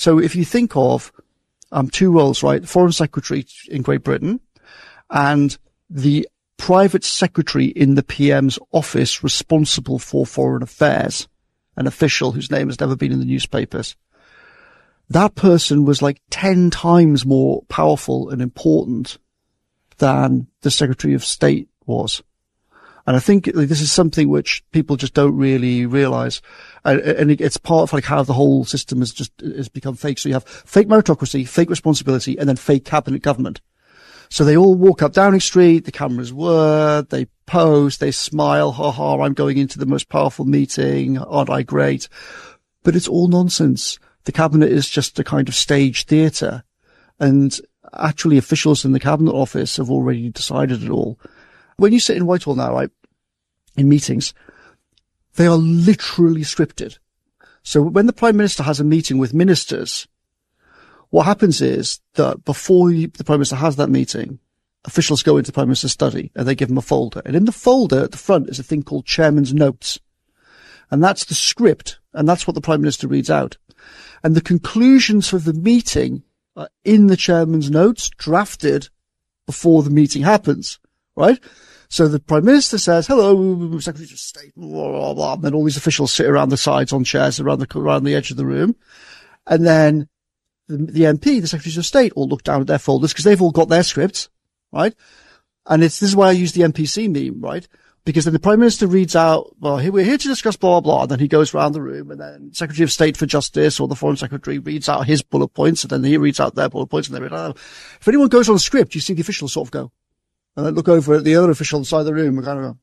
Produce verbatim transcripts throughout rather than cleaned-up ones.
So if you think of um, two roles, right, the Foreign Secretary in Great Britain and the private secretary in the P M's office responsible for foreign affairs, an official whose name has never been in the newspapers, that person was like ten times more powerful and important than the Secretary of State was. And I think this is something which people just don't really realize. And, and it's part of like how the whole system has just, has become fake. So you have fake meritocracy, fake responsibility, and then fake cabinet government. So they all walk up Downing Street, the cameras whir, they pose, they smile, ha ha, I'm going into the most powerful meeting, aren't I great? But it's all nonsense. The cabinet is just a kind of stage theatre. And actually officials in the cabinet office have already decided it all. When you sit in Whitehall now, right, in meetings, they are literally scripted. So when the Prime Minister has a meeting with ministers, what happens is that before you, the Prime Minister has that meeting, officials go into the Prime Minister's study and they give him a folder. And in the folder at the front is a thing called Chairman's Notes. And that's the script. And that's what the Prime Minister reads out. And the conclusions for the meeting are in the Chairman's Notes, drafted before the meeting happens, right? So the Prime Minister says, hello, Secretary of State, blah, blah, blah. And then all these officials sit around the sides on chairs around the, around the edge of the room. And then the, the M P, the Secretaries of State, all look down at their folders because they've all got their scripts, right? And it's, this is why I use the N P C meme, right? Because then the Prime Minister reads out, well, here, we're here to discuss blah, blah, blah. And then he goes around the room and then Secretary of State for Justice or the Foreign Secretary reads out his bullet points and then he reads out their bullet points and they read out. If anyone goes on script, you see the officials sort of go. And then look over at the other official on the side of the room and kind of go.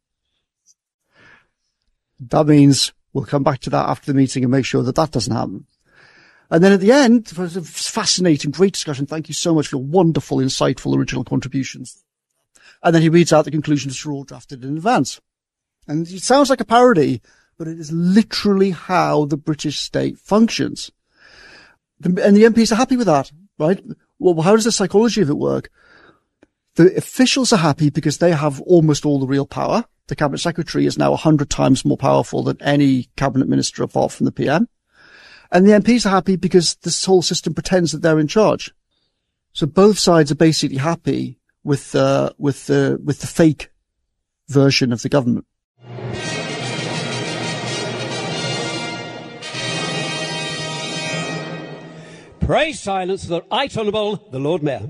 That means we'll come back to that after the meeting and make sure that that doesn't happen. And then at the end, for a fascinating, great discussion. Thank you so much for your wonderful, insightful, original contributions. And then he reads out the conclusions which are all drafted in advance. And it sounds like a parody, but it is literally how the British state functions. The, and the M Ps are happy with that, right? Well, how does the psychology of it work? The officials are happy because they have almost all the real power. The cabinet secretary is now a hundred times more powerful than any cabinet minister apart from the P M. And the M Ps are happy because this whole system pretends that they're in charge. So both sides are basically happy with, uh, with the, with the fake version of the government. Pray silence for the Right Honourable the Lord Mayor.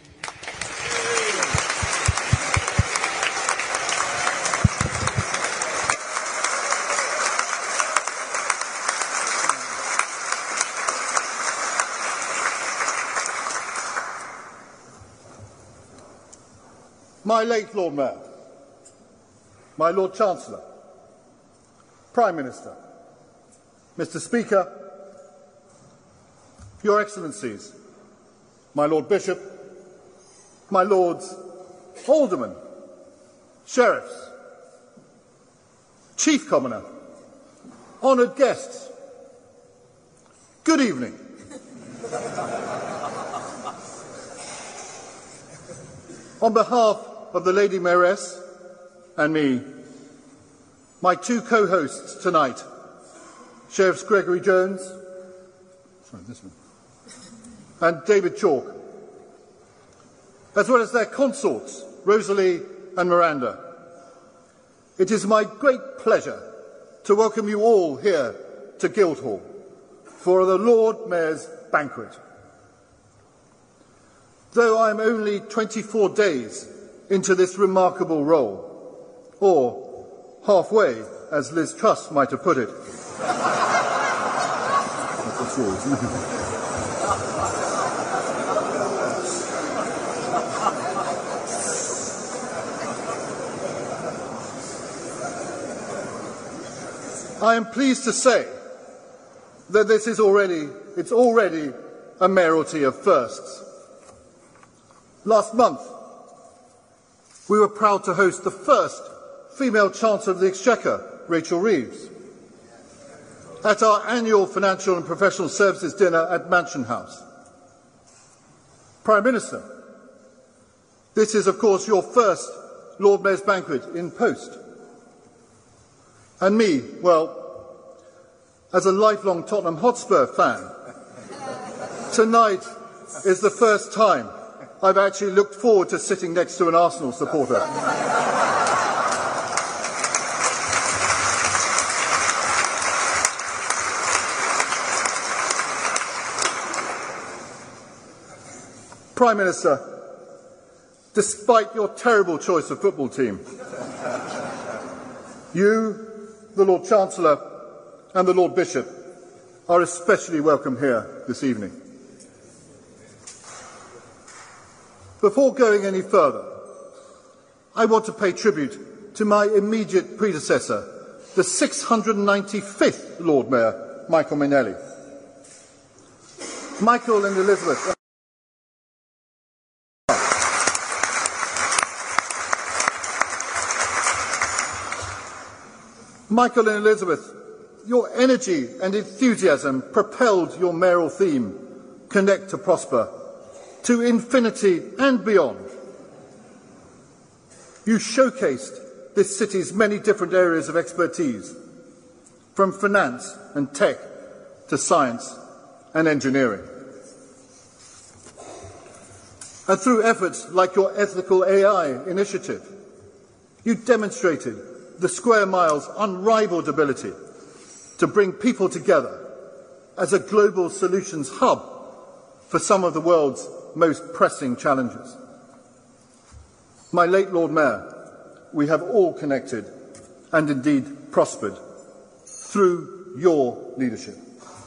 My late Lord Mayor, my Lord Chancellor, Prime Minister, Mister Speaker, Your Excellencies, my Lord Bishop, my Lords Aldermen, Sheriffs, Chief Commoner, honoured guests, good evening. On behalf of the Lady Mayoress and me, my two co-hosts tonight, Sheriffs Gregory Jones sorry, this one, and David Chalk, as well as their consorts, Rosalie and Miranda, it is my great pleasure to welcome you all here to Guildhall for the Lord Mayor's banquet. Though I am only twenty-four days into this remarkable role, or halfway, as Liz Truss might have put it. That's yours, isn't it? I am pleased to say that this is already, it's already a mayoralty of firsts. Last month, we were proud to host the first female Chancellor of the Exchequer, Rachel Reeves, at our annual Financial and Professional Services dinner at Mansion House. Prime Minister, this is, of course, your first Lord Mayor's banquet in post. And me, well, as a lifelong Tottenham Hotspur fan, Tonight is the first time I've actually looked forward to sitting next to an Arsenal supporter. Prime Minister, despite your terrible choice of football team, you, the Lord Chancellor and the Lord Bishop are especially welcome here this evening. Before going any further, I want to pay tribute to my immediate predecessor, the six hundred ninety-fifth Lord Mayor, Michael Mainelli. Michael and Elizabeth Michael and Elizabeth, your energy and enthusiasm propelled your mayoral theme, Connect to Prosper, to infinity and beyond. You showcased this city's many different areas of expertise, from finance and tech to science and engineering. And through efforts like your Ethical A I initiative, you demonstrated the Square Mile's unrivaled ability to bring people together as a global solutions hub for some of the world's most pressing challenges. My late Lord Mayor, we have all connected and indeed prospered through your leadership.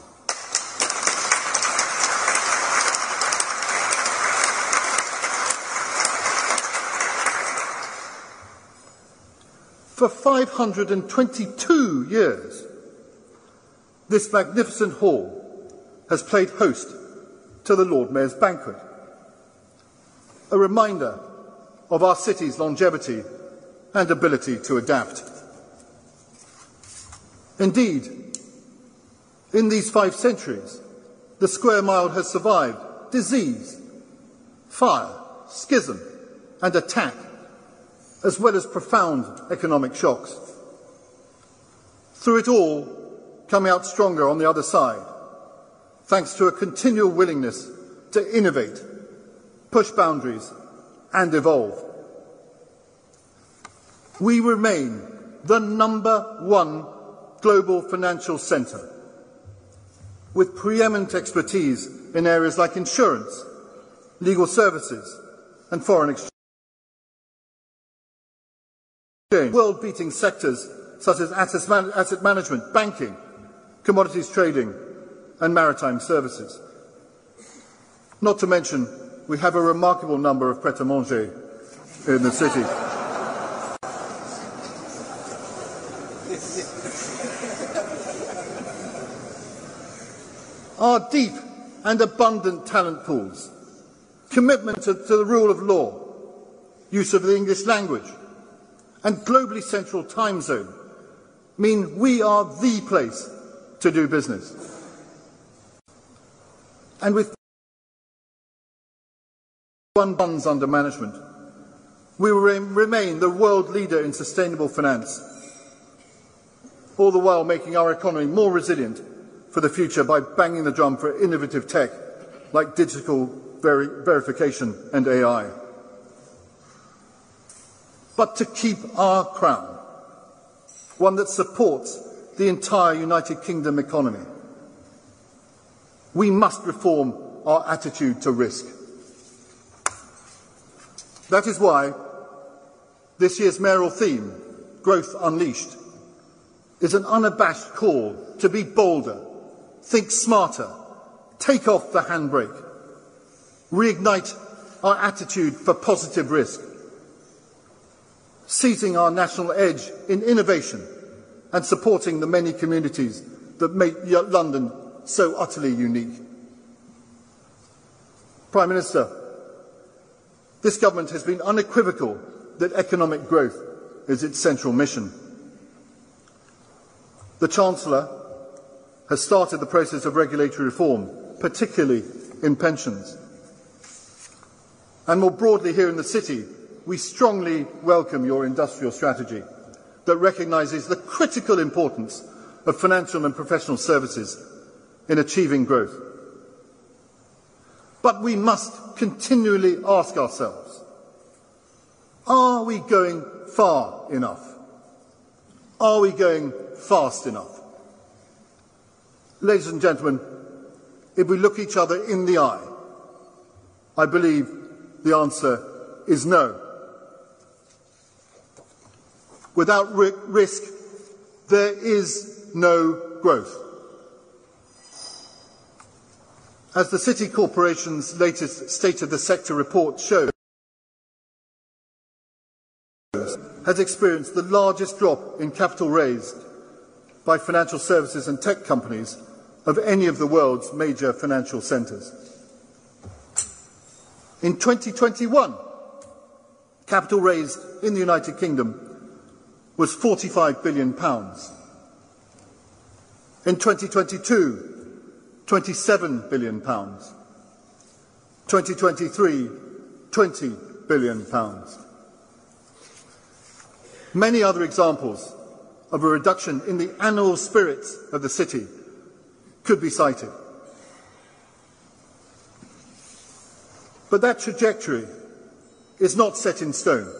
For five hundred twenty-two years, this magnificent hall has played host to the Lord Mayor's banquet, a reminder of our city's longevity and ability to adapt. Indeed, in these five centuries, the Square Mile has survived disease, fire, schism, and attack, as well as profound economic shocks. Through it all, coming out stronger on the other side, thanks to a continual willingness to innovate, push boundaries, and evolve. We remain the number one global financial centre, with preeminent expertise in areas like insurance, legal services, and foreign exchange. World-beating sectors such as asset management, banking, commodities trading, and maritime services. Not to mention, we have a remarkable number of pret-a-manger in the city. Our deep and abundant talent pools, commitment to, to the rule of law, use of the English language, and globally central time zone mean we are the place to do business. And with one funds under management, we will remain the world leader in sustainable finance, all the while making our economy more resilient for the future by banging the drum for innovative tech like digital ver- verification and A I. But to keep our crown, one that supports the entire United Kingdom economy, we must reform our attitude to risk. That is why this year's mayoral theme, Growth Unleashed, is an unabashed call to be bolder, think smarter, take off the handbrake, reignite our attitude for positive risk, seizing our national edge in innovation and supporting the many communities that make London so utterly unique. Prime Minister, this government has been unequivocal that economic growth is its central mission. The Chancellor has started the process of regulatory reform, particularly in pensions. And more broadly here in the City, we strongly welcome your industrial strategy that recognises the critical importance of financial and professional services in achieving growth. But we must continually ask ourselves, are we going far enough? Are we going fast enough? Ladies and gentlemen, if we look each other in the eye, I believe the answer is no. Without ri- risk, there is no growth. As the City Corporation's latest State of the Sector report shows, has experienced the largest drop in capital raised by financial services and tech companies of any of the world's major financial centres. In twenty twenty-one, capital raised in the United Kingdom was forty-five billion pounds. In twenty twenty-two, twenty-seven billion pounds. twenty twenty-three, twenty billion pounds. Many other examples of a reduction in the annual spirit of the city could be cited. But that trajectory is not set in stone.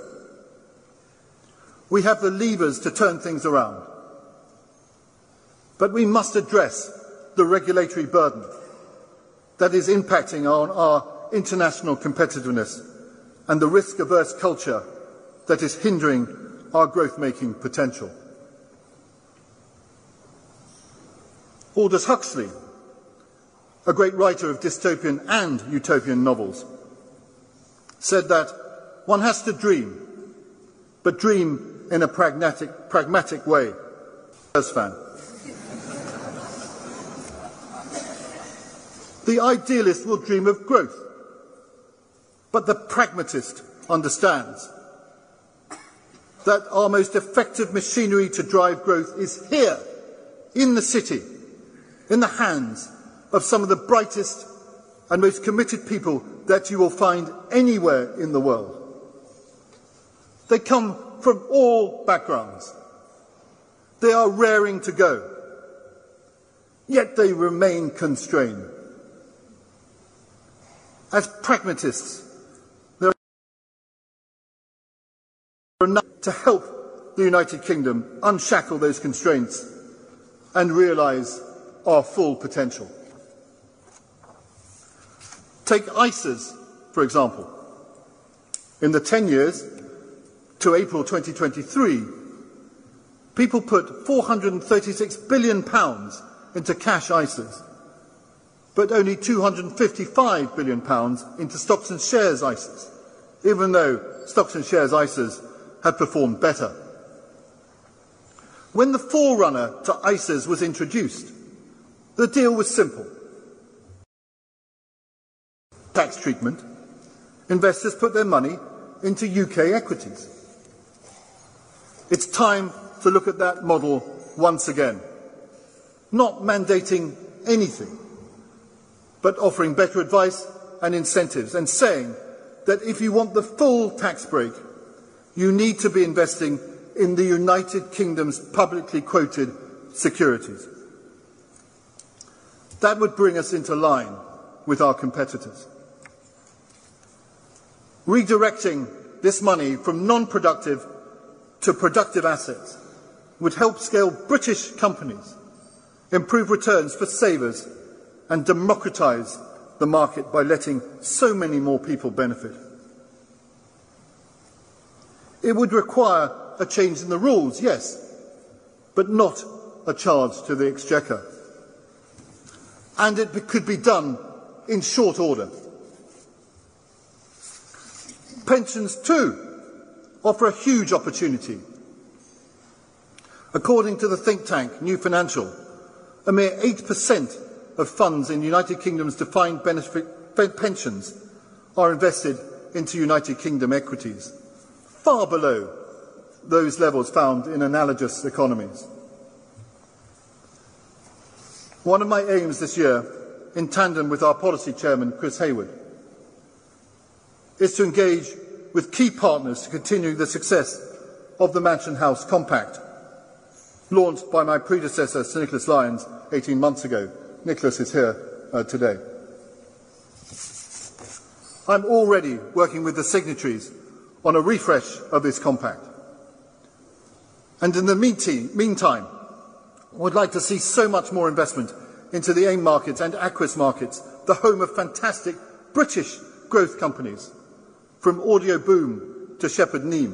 We have the levers to turn things around. But we must address the regulatory burden that is impacting on our international competitiveness and the risk-averse culture that is hindering our growth-making potential. Aldous Huxley, a great writer of dystopian and utopian novels, said that one has to dream, but dream in a pragmatic, pragmatic way. Spurs fan. The idealist will dream of growth, but the pragmatist understands that our most effective machinery to drive growth is here, in the city, in the hands of some of the brightest and most committed people that you will find anywhere in the world. They come from all backgrounds. They are raring to go, yet they remain constrained. As pragmatists, there are enough to help the United Kingdom unshackle those constraints and realise our full potential. Take I C E S, for example. In the ten years to April twenty twenty-three, people put four hundred and thirty-six billion pounds into cash I C E S, but only two hundred and fifty-five billion pounds into stocks and shares I C E S, even though stocks and shares I C E S have performed better. When the forerunner to I C E S was introduced, the deal was simple. Tax treatment. Investors put their money into U K equities. It's time to look at that model once again. Not mandating anything, but offering better advice and incentives and saying that if you want the full tax break, you need to be investing in the United Kingdom's publicly quoted securities. That would bring us into line with our competitors. Redirecting this money from non-productive to productive assets would help scale British companies, improve returns for savers, and democratise the market by letting so many more people benefit. It would require a change in the rules, yes, but not a charge to the Exchequer. And it could be done in short order. Pensions, too, offer a huge opportunity. According to the think tank New Financial, a mere eight percent of funds in United Kingdom's defined benefit pensions are invested into United Kingdom equities, far below those levels found in analogous economies. One of my aims this year, in tandem with our policy chairman, Chris Hayward, is to engage with key partners to continue the success of the Mansion House Compact, launched by my predecessor, Sir Nicholas Lyons, eighteen months ago. Nicholas is here uh, today. I'm already working with the signatories on a refresh of this compact. And in the meantime, I would like to see so much more investment into the AIM markets and Aquis markets, the home of fantastic British growth companies, from Audio Boom to Shepherd Neame.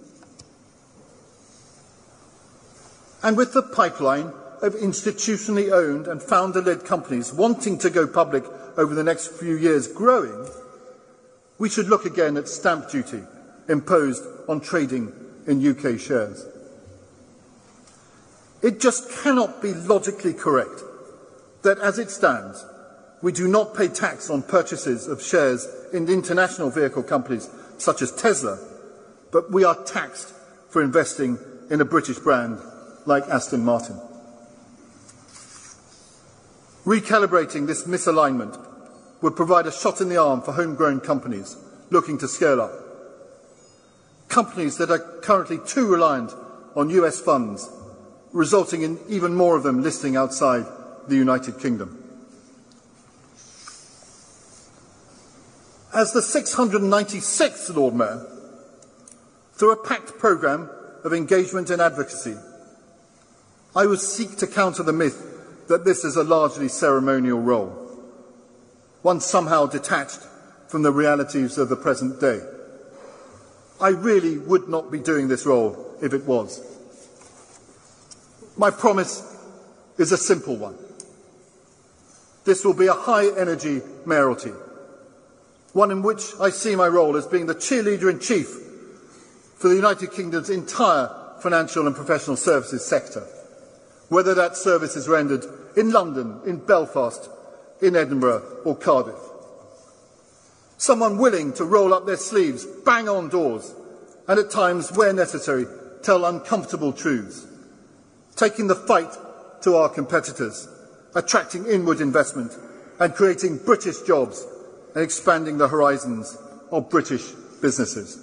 And with the pipeline of institutionally owned and founder-led companies wanting to go public over the next few years growing, we should look again at stamp duty imposed on trading in U K shares. It just cannot be logically correct that, as it stands, we do not pay tax on purchases of shares in international vehicle companies such as Tesla, but we are taxed for investing in a British brand like Aston Martin. Recalibrating this misalignment would provide a shot in the arm for homegrown companies looking to scale up. Companies that are currently too reliant on U S funds, resulting in even more of them listing outside the United Kingdom. As the six hundred ninety-sixth Lord Mayor, through a packed programme of engagement and advocacy, I will seek to counter the myth that this is a largely ceremonial role, one somehow detached from the realities of the present day. I really would not be doing this role if it was. My promise is a simple one. This will be a high-energy mayoralty, one in which I see my role as being the cheerleader-in-chief for the United Kingdom's entire financial and professional services sector, whether that service is rendered in London, in Belfast, in Edinburgh or Cardiff. Someone willing to roll up their sleeves, bang on doors, and at times, where necessary, tell uncomfortable truths, taking the fight to our competitors, attracting inward investment and creating British jobs and expanding the horizons of British businesses.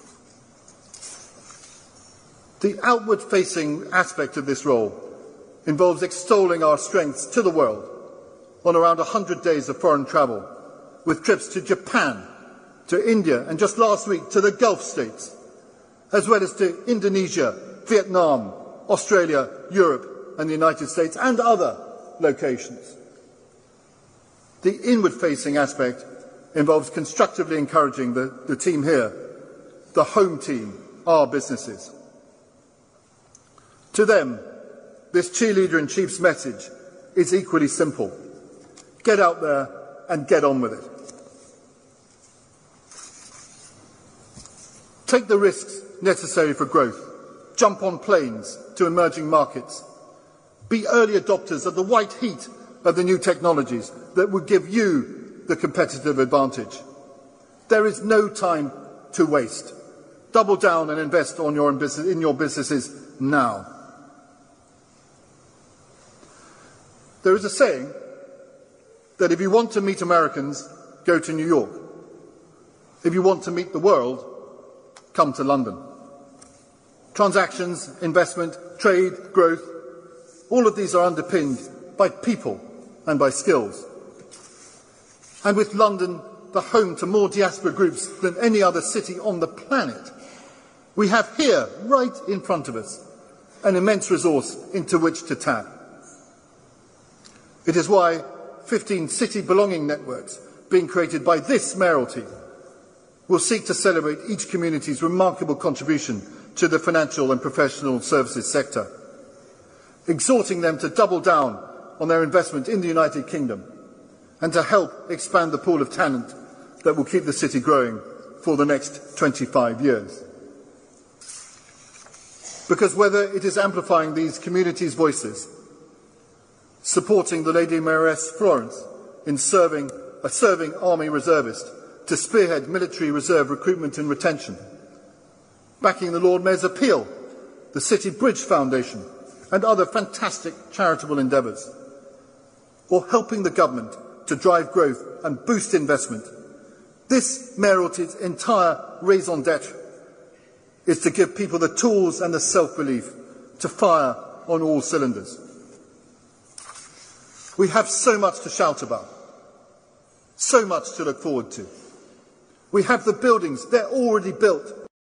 The outward-facing aspect of this role involves extolling our strengths to the world on around one hundred days of foreign travel, with trips to Japan, to India, and just last week to the Gulf states, as well as to Indonesia, Vietnam, Australia, Europe, and the United States, and other locations. The inward-facing aspect involves constructively encouraging the, the team here, the home team, our businesses. To them, this cheerleader-in-chief's message is equally simple. Get out there and get on with it. Take the risks necessary for growth. Jump on planes to emerging markets. Be early adopters of the white heat of the new technologies that would give you the competitive advantage. There is no time to waste. Double down and invest on your business, in your businesses now. There is a saying that if you want to meet Americans, go to New York. If you want to meet the world, come to London. Transactions, investment, trade, growth, all of these are underpinned by people and by skills. And with London the home to more diaspora groups than any other city on the planet, we have here, right in front of us, an immense resource into which to tap. It is why fifteen city belonging networks being created by this mayoralty will seek to celebrate each community's remarkable contribution to the financial and professional services sector, exhorting them to double down on their investment in the United Kingdom and to help expand the pool of talent that will keep the city growing for the next twenty-five years. Because whether it is amplifying these communities' voices, supporting the Lady Mayoress Florence in serving a serving army reservist to spearhead military reserve recruitment and retention, backing the Lord Mayor's appeal, the City Bridge Foundation, and other fantastic charitable endeavours, or helping the government to drive growth and boost investment, this mayoralty's entire raison d'etre is to give people the tools and the self-belief to fire on all cylinders. We have so much to shout about, so much to look forward to. We have the buildings, they're already built.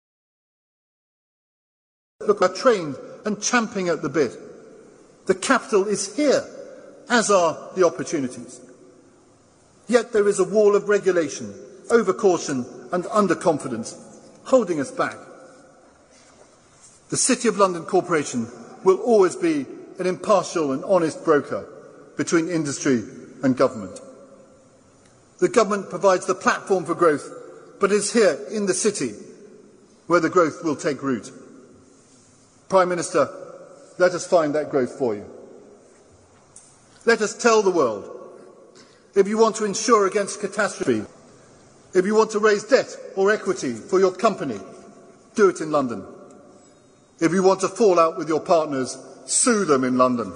Look, we're trained and champing at the bit. The capital is here, as are the opportunities. Yet there is a wall of regulation, over-caution and under-confidence holding us back. The City of London Corporation will always be an impartial and honest broker between industry and government. The government provides the platform for growth, but it is here in the city where the growth will take root. Prime Minister, let us find that growth for you. Let us tell the world, if you want to insure against catastrophe, if you want to raise debt or equity for your company, do it in London. If you want to fall out with your partners, sue them in London.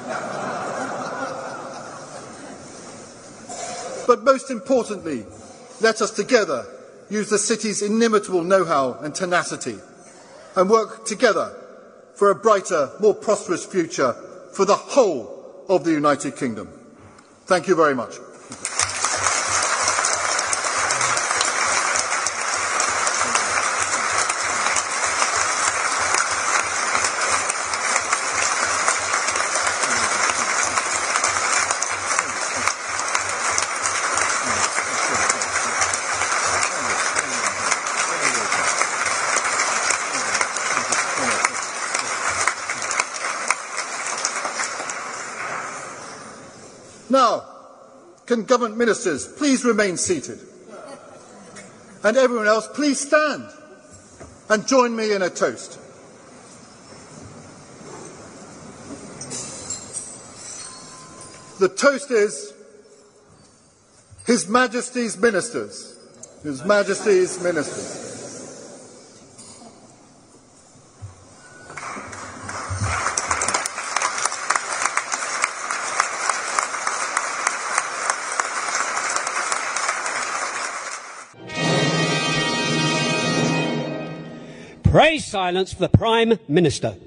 But most importantly, let us together use the city's inimitable know-how and tenacity and work together for a brighter, more prosperous future for the whole of the United Kingdom. Thank you very much. Now, can government ministers please remain seated? And everyone else, please stand and join me in a toast. The toast is His Majesty's Ministers. His Majesty's Ministers. Pray silence for the Prime Minister.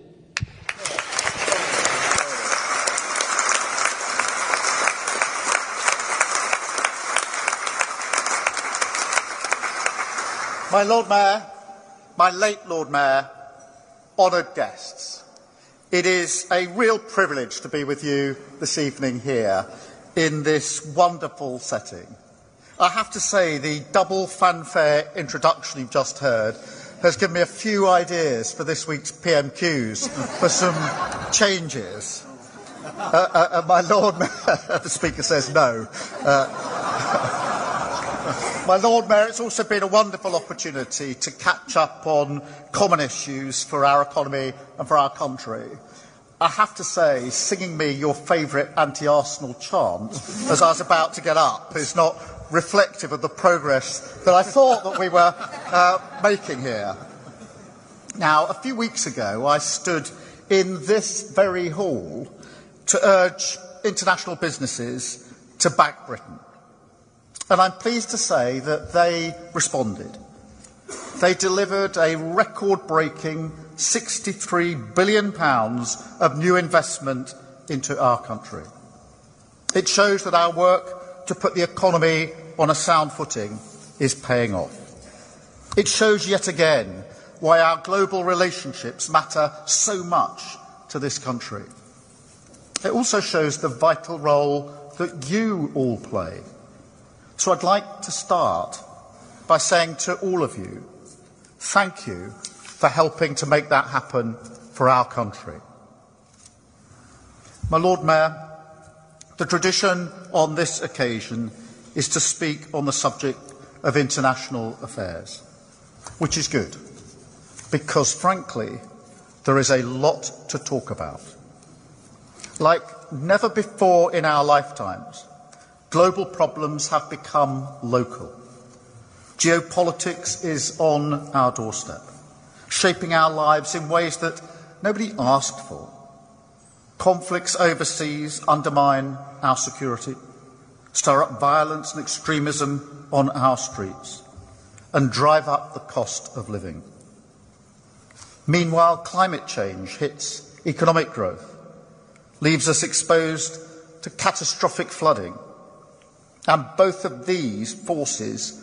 My Lord Mayor, my late Lord Mayor, honoured guests, it is a real privilege to be with you this evening here in this wonderful setting. I have to say the double fanfare introduction you've just heard has given me a few ideas for this week's P M Qs for some changes. Uh, uh, uh, my Lord Mayor, the Speaker says no. Uh, my Lord Mayor, it's also been a wonderful opportunity to catch up on common issues for our economy and for our country. I have to say, singing me your favourite anti-Arsenal chant as I was about to get up is not reflective of the progress that I thought that we were uh, making here. Now, a few weeks ago, I stood in this very hall to urge international businesses to back Britain. And I'm pleased to say that they responded. They delivered a record-breaking sixty-three billion pounds of new investment into our country. It shows that our work to put the economy on a sound footing is paying off. It shows yet again why our global relationships matter so much to this country. It also shows the vital role that you all play. So I'd like to start by saying to all of you, thank you for helping to make that happen for our country. My Lord Mayor, the tradition on this occasion is to speak on the subject of international affairs, which is good, because frankly, there is a lot to talk about. Like never before in our lifetimes, global problems have become local. Geopolitics is on our doorstep, shaping our lives in ways that nobody asked for. Conflicts overseas undermine our security, stir up violence and extremism on our streets, and drive up the cost of living. Meanwhile, climate change hits economic growth, leaves us exposed to catastrophic flooding, and both of these forces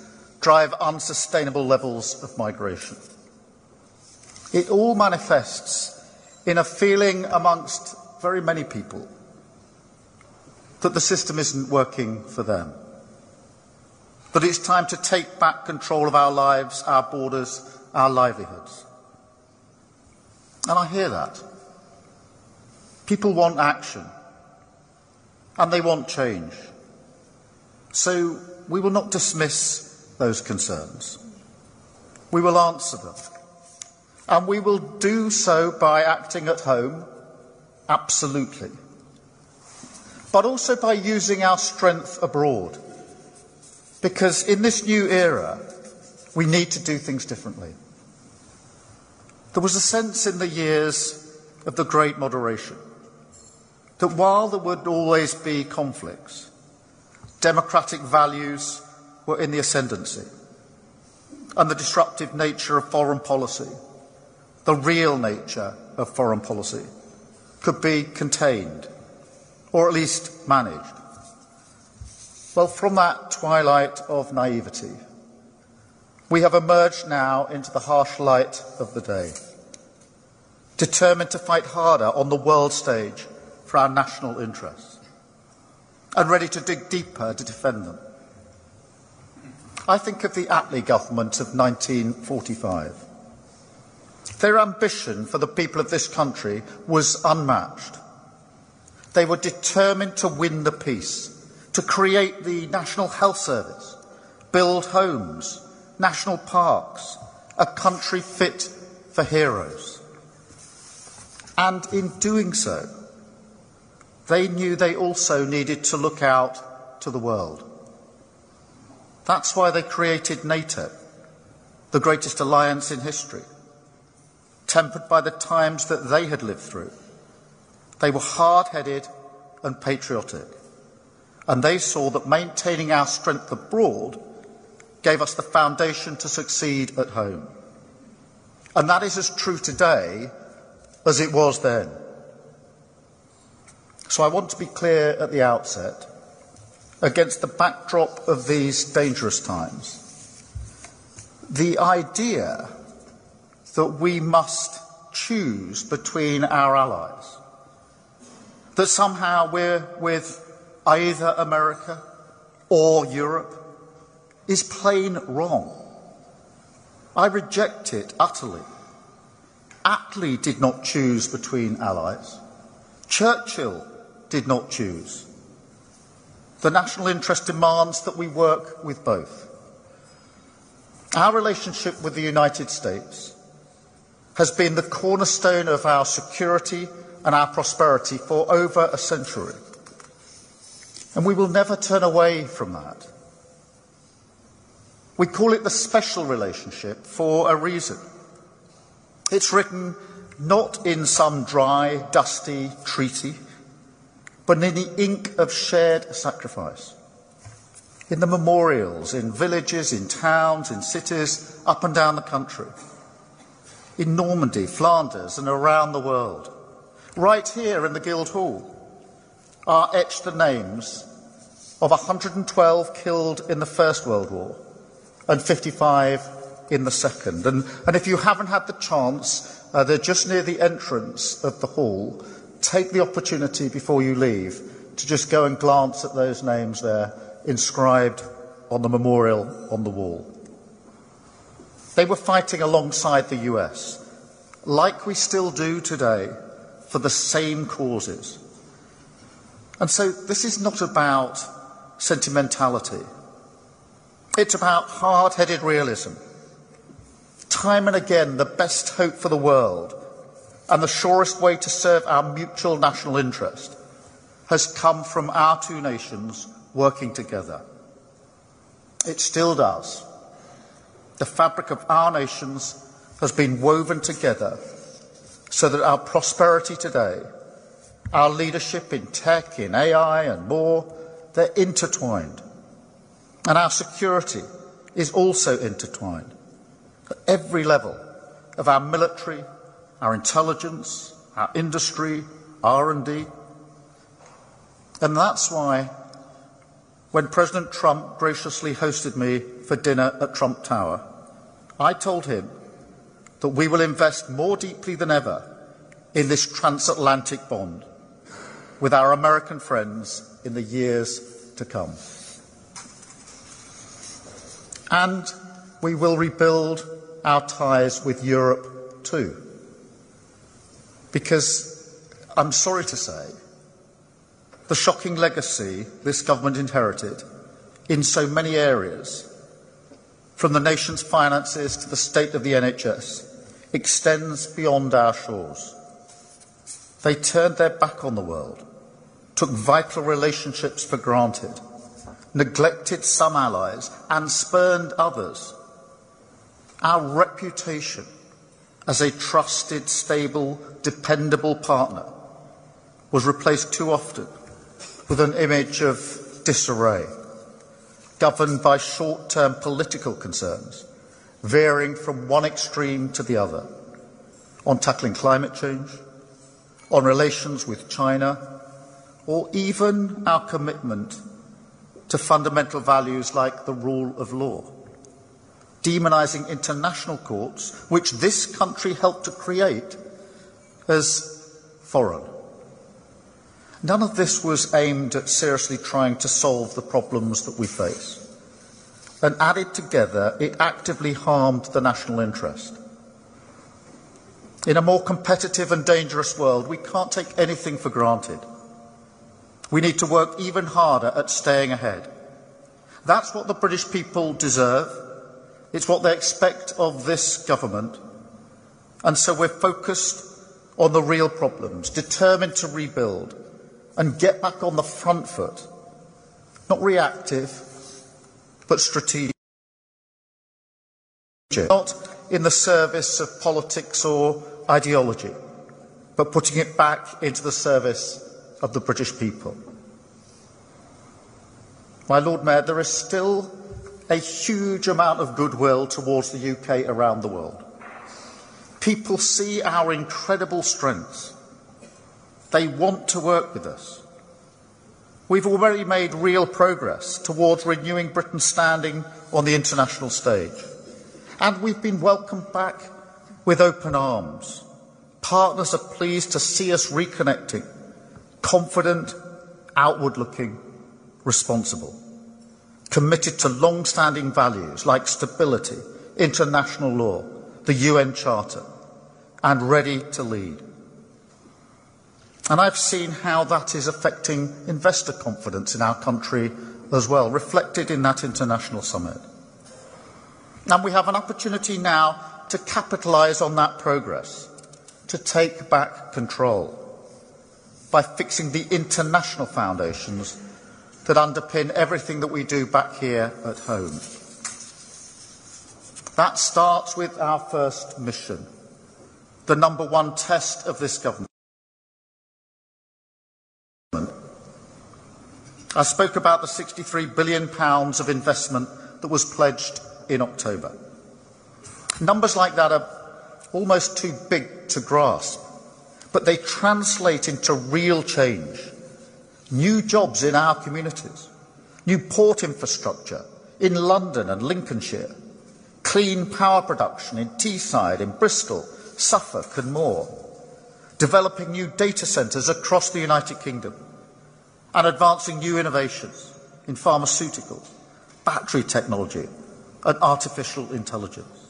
drive unsustainable levels of migration. It all manifests in a feeling amongst very many people that the system isn't working for them, that it's time to take back control of our lives, our borders, our livelihoods. And I hear that. People want action, and they want change. So we will not dismiss those concerns. We will answer them. And we will do so by acting at home, absolutely. But also by using our strength abroad. Because in this new era, we need to do things differently. There was a sense in the years of the Great Moderation that while there would always be conflicts, democratic values were in the ascendancy, and the disruptive nature of foreign policy, the real nature of foreign policy, could be contained, or at least managed. Well, from that twilight of naivety, we have emerged now into the harsh light of the day, determined to fight harder on the world stage for our national interests, and ready to dig deeper to defend them. I think of the Attlee government of nineteen forty-five. Their ambition for the people of this country was unmatched. They were determined to win the peace, to create the National Health Service, build homes, national parks, a country fit for heroes. And in doing so, they knew they also needed to look out to the world. That's why they created NATO, the greatest alliance in history, tempered by the times that they had lived through. They were hard-headed and patriotic, and they saw that maintaining our strength abroad gave us the foundation to succeed at home. And that is as true today as it was then. So I want to be clear at the outset, against the backdrop of these dangerous times, the idea that we must choose between our allies, that somehow we're with either America or Europe, is plain wrong. I reject it utterly. Attlee did not choose between allies. Churchill did not choose. The national interest demands that we work with both. Our relationship with the United States has been the cornerstone of our security and our prosperity for over a century. And we will never turn away from that. We call it the special relationship for a reason. It's written not in some dry, dusty treaty, but in the ink of shared sacrifice. In the memorials, in villages, in towns, in cities, up and down the country. In Normandy, Flanders, and around the world. Right here in the Guildhall are etched the names of one hundred twelve killed in the First World War and fifty-five in the Second. And, and if you haven't had the chance, uh, they're just near the entrance of the hall. Take the opportunity before you leave to just go and glance at those names there, inscribed on the memorial on the wall. They were fighting alongside the U S, like we still do today, for the same causes. And so this is not about sentimentality. It's about hard-headed realism. Time and again, the best hope for the world and the surest way to serve our mutual national interest has come from our two nations working together. It still does. The fabric of our nations has been woven together so that our prosperity today, our leadership in tech, in A I and more, they're intertwined. And our security is also intertwined at every level of our military, our intelligence, our industry, R and D. And that's why when President Trump graciously hosted me for dinner at Trump Tower, I told him that we will invest more deeply than ever in this transatlantic bond with our American friends in the years to come. And we will rebuild our ties with Europe too. Because, I'm sorry to say, the shocking legacy this government inherited in so many areas, from the nation's finances to the state of the N H S, extends beyond our shores. They turned their back on the world, took vital relationships for granted, neglected some allies and spurned others. Our reputation as a trusted, stable, dependable partner was replaced too often with an image of disarray, governed by short-term political concerns, varying from one extreme to the other, on tackling climate change, on relations with China, or even our commitment to fundamental values like the rule of law, demonising international courts, which this country helped to create, as foreign. None of this was aimed at seriously trying to solve the problems that we face. And added together, it actively harmed the national interest. In a more competitive and dangerous world, we can't take anything for granted. We need to work even harder at staying ahead. That's what the British people deserve. It's what they expect of this government. And so we're focused on the real problems, determined to rebuild and get back on the front foot, not reactive, but strategic, not in the service of politics or ideology, but putting it back into the service of the British people. My Lord Mayor, there is still a huge amount of goodwill towards the U K around the world. People see our incredible strengths. They want to work with us. We've already made real progress towards renewing Britain's standing on the international stage. And we've been welcomed back with open arms. Partners are pleased to see us reconnecting, confident, outward-looking, responsible, committed to long-standing values like stability, international law, the U N Charter, and ready to lead. And I've seen how that is affecting investor confidence in our country as well, reflected in that international summit. And we have an opportunity now to capitalise on that progress, to take back control by fixing the international foundations that underpin everything that we do back here at home. That starts with our first mission, the number one test of this government. I spoke about the sixty-three billion pounds of investment that was pledged in October. Numbers like that are almost too big to grasp, but they translate into real change. New jobs in our communities, new port infrastructure in London and Lincolnshire, clean power production in Teesside, in Bristol, Suffolk and more, developing new data centres across the United Kingdom, and advancing new innovations in pharmaceuticals, battery technology and artificial intelligence.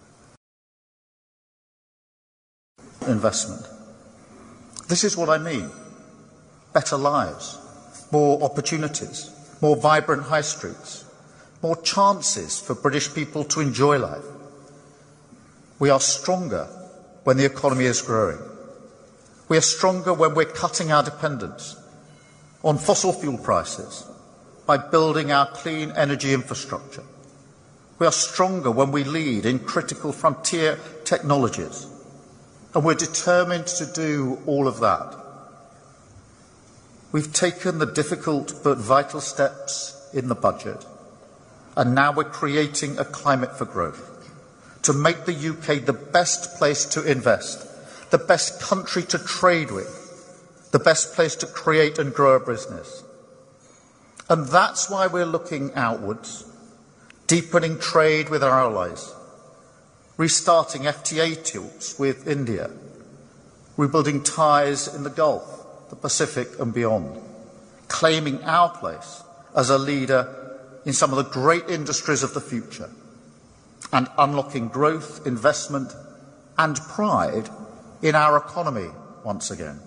Investment. This is what I mean. Better lives, more opportunities, more vibrant high streets, more chances for British people to enjoy life. We are stronger when the economy is growing. We are stronger when we're cutting our dependence on fossil fuel prices by building our clean energy infrastructure. We are stronger when we lead in critical frontier technologies, and we're determined to do all of that. We've taken the difficult but vital steps in the budget, and now we're creating a climate for growth to make the U K the best place to invest, the best country to trade with, the best place to create and grow a business. And that's why we're looking outwards, deepening trade with our allies, restarting F T A talks with India, rebuilding ties in the Gulf, the Pacific and beyond, claiming our place as a leader in some of the great industries of the future, and unlocking growth, investment and pride in our economy once again.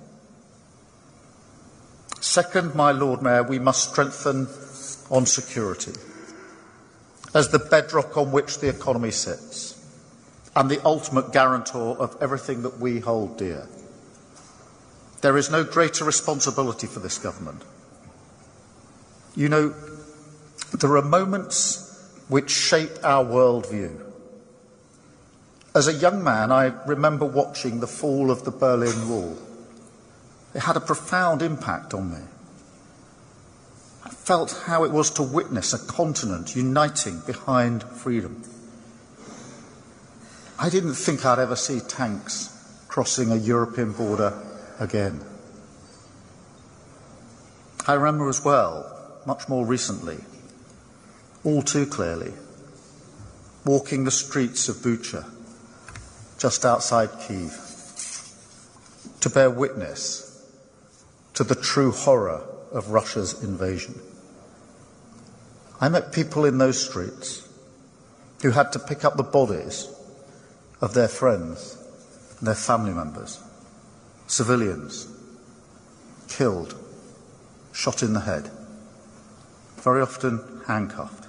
Second, my Lord Mayor, we must strengthen on security as the bedrock on which the economy sits and the ultimate guarantor of everything that we hold dear. There is no greater responsibility for this government. You know, there are moments which shape our worldview. As a young man, I remember watching the fall of the Berlin Wall. It had a profound impact on me. I felt how it was to witness a continent uniting behind freedom. I didn't think I'd ever see tanks crossing a European border again. I remember as well, much more recently, all too clearly, walking the streets of Bucha, just outside Kyiv, to bear witness to the true horror of Russia's invasion. I met people in those streets who had to pick up the bodies of their friends and their family members, civilians, killed, shot in the head, very often handcuffed,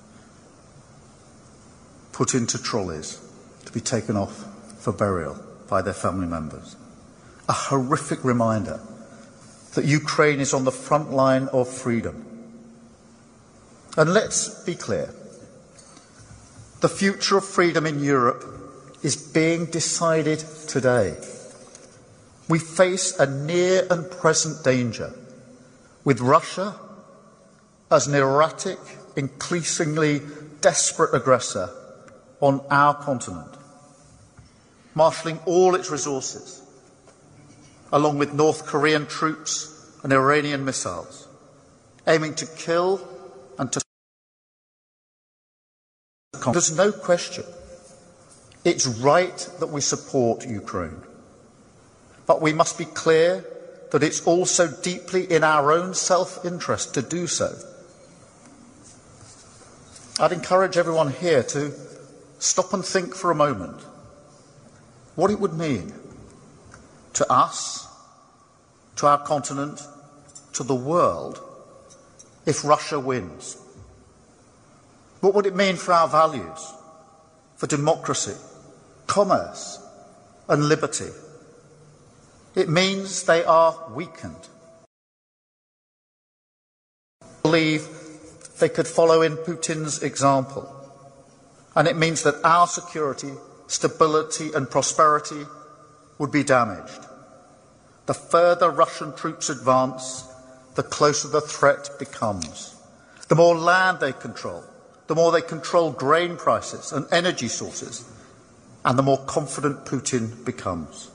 put into trolleys to be taken off for burial by their family members. A horrific reminder that Ukraine is on the front line of freedom. And let's be clear, the future of freedom in Europe is being decided today. We face a near and present danger with Russia as an erratic, increasingly desperate aggressor on our continent, marshalling all its resources, along with North Korean troops and Iranian missiles, aiming to kill and to... There's no question. It's right that we support Ukraine. But we must be clear that it's also deeply in our own self-interest to do so. I'd encourage everyone here to stop and think for a moment what it would mean to us, to our continent, to the world, if Russia wins. What would it mean for our values, for democracy, commerce and liberty? It means they are weakened. I believe they could follow in Putin's example. And it means that our security, stability and prosperity would be damaged. The further Russian troops advance, the closer the threat becomes. The more land they control, the more they control grain prices and energy sources, and the more confident Putin becomes.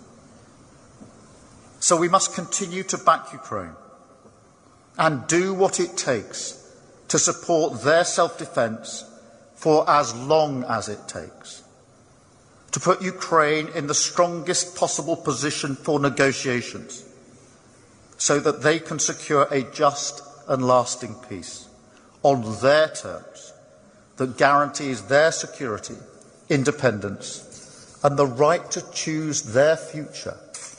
So we must continue to back Ukraine and do what it takes to support their self-defence for as long as it takes, to put Ukraine in the strongest possible position for negotiations so that they can secure a just and lasting peace on their terms that guarantees their security, independence and the right to choose their future.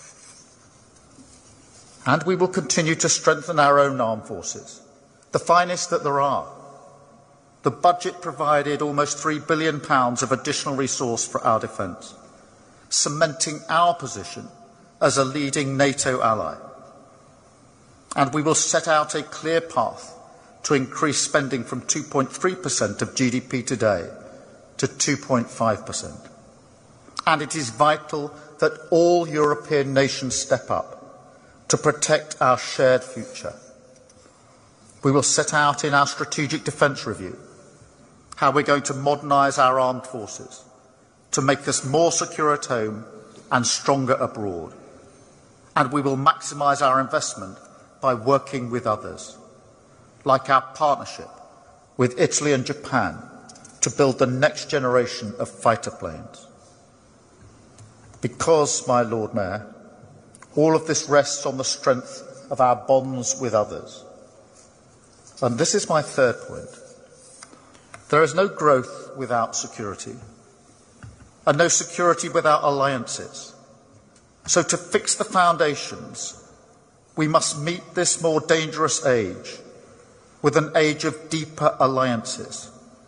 And we will continue to strengthen our own armed forces, the finest that there are. The budget provided almost three billion pounds of additional resource for our defence, cementing our position as a leading NATO ally. And we will set out a clear path to increase spending from two point three percent of G D P today to two point five percent. And it is vital that all European nations step up to protect our shared future. We will set out in our strategic defence review how we're going to modernise our armed forces to make us more secure at home and stronger abroad. And we will maximise our investment by working with others. like our partnership with Italy and Japan to build the next generation of fighter planes. Because, my Lord Mayor, all of this rests on the strength of our bonds with others. And this is my third point. There is no growth without security, and no security without alliances. So to fix the foundations, we must meet this more dangerous age with an age of deeper alliances,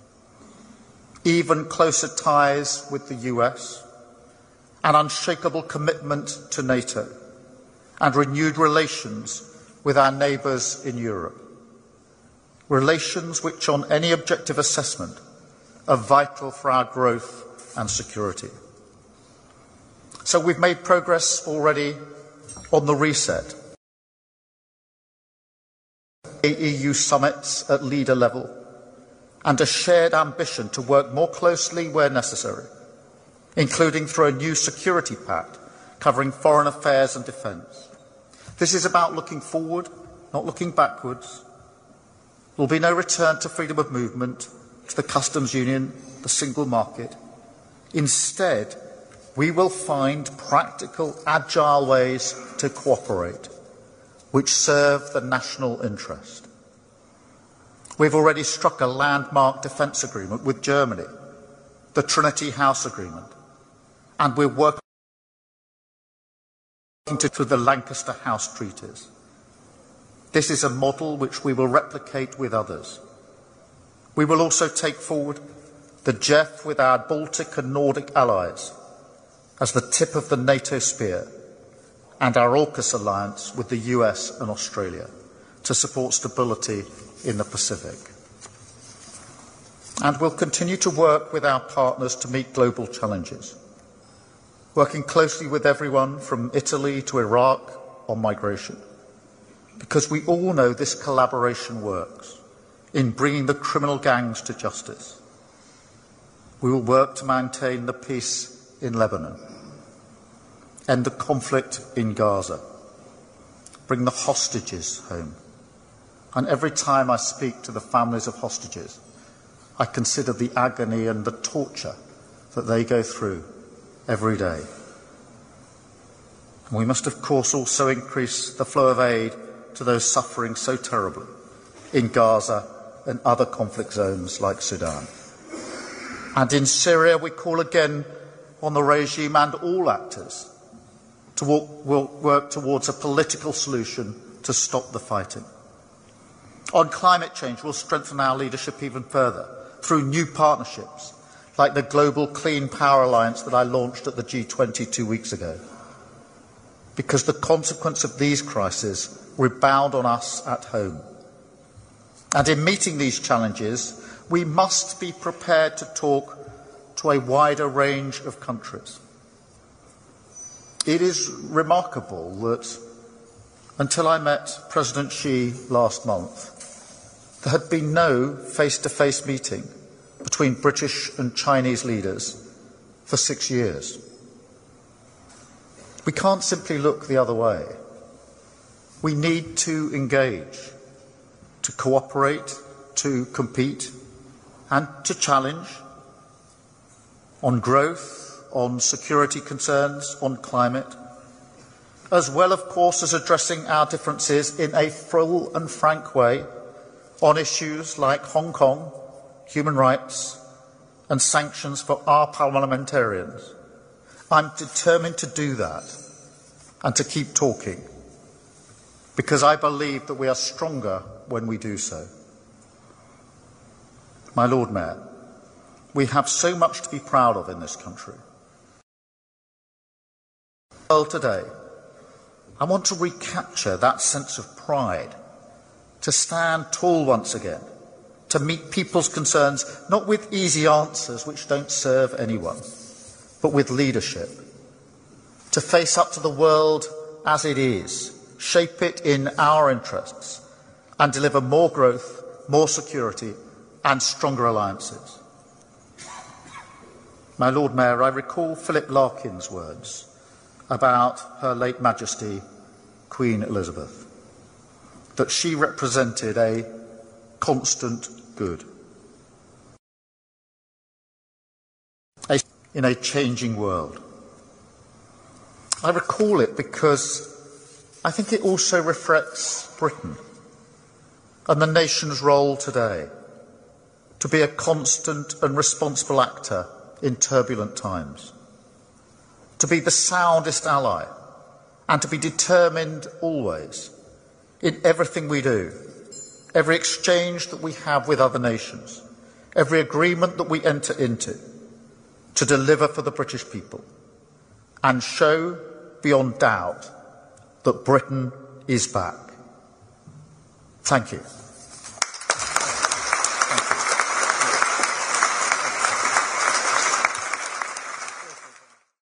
even closer ties with the U S, an unshakable commitment to NATO, and renewed relations with our neighbours in Europe. Relations which, on any objective assessment, are vital for our growth and security. So we've made progress already on the reset. E U summits at leader level, and a shared ambition to work more closely where necessary, including through a new security pact covering foreign affairs and defence. This is about looking forward, not looking backwards. There will be no return to freedom of movement, to the customs union, the single market. Instead, we will find practical, agile ways to cooperate, which serve the national interest. We've already struck a landmark defence agreement with Germany, the Trinity House Agreement, and we're working to the Lancaster House Treaties. This is a model which we will replicate with others. We will also take forward the J E F with our Baltic and Nordic allies as the tip of the NATO spear, and our AUKUS alliance with the U S and Australia to support stability in the Pacific. And we'll continue to work with our partners to meet global challenges, working closely with everyone from Italy to Iraq on migration, because we all know this collaboration works in bringing the criminal gangs to justice. We will work to maintain the peace in Lebanon, end the conflict in Gaza, bring the hostages home. And every time I speak to the families of hostages, I consider the agony and the torture that they go through every day. And we must, of course, also increase the flow of aid to those suffering so terribly in Gaza and other conflict zones like Sudan. And in Syria, we call again on the regime and all actors to walk, work towards a political solution to stop the fighting. On climate change, we'll strengthen our leadership even further through new partnerships, like the Global Clean Power Alliance that I launched at the G twenty two weeks ago. Because the consequence of these crises rebound on us at home. And in meeting these challenges, we must be prepared to talk to a wider range of countries. It is remarkable that until I met President Xi last month, there had been no face-to-face meeting between British and Chinese leaders for six years. We can't simply look the other way. We need to engage, to cooperate, to compete, and to challenge on growth, on security concerns, on climate, as well, of course, as addressing our differences in a full and frank way on issues like Hong Kong, human rights, and sanctions for our parliamentarians. I'm determined to do that and to keep talking, because I believe that we are stronger when we do so. My Lord Mayor, we have so much to be proud of in this country. Well, today, I want to recapture that sense of pride, to stand tall once again, to meet people's concerns, not with easy answers which don't serve anyone, but with leadership, to face up to the world as it is, shape it in our interests, and deliver more growth, more security, and stronger alliances. My Lord Mayor, I recall Philip Larkin's words about Her late Majesty, Queen Elizabeth, that she represented a constant good. In a changing world. I recall it because I think it also reflects Britain and the nation's role today to be a constant and responsible actor in turbulent times, to be the soundest ally, and to be determined always in everything we do, every exchange that we have with other nations, every agreement that we enter into, to deliver for the British people and show beyond doubt that Britain is back. Thank you.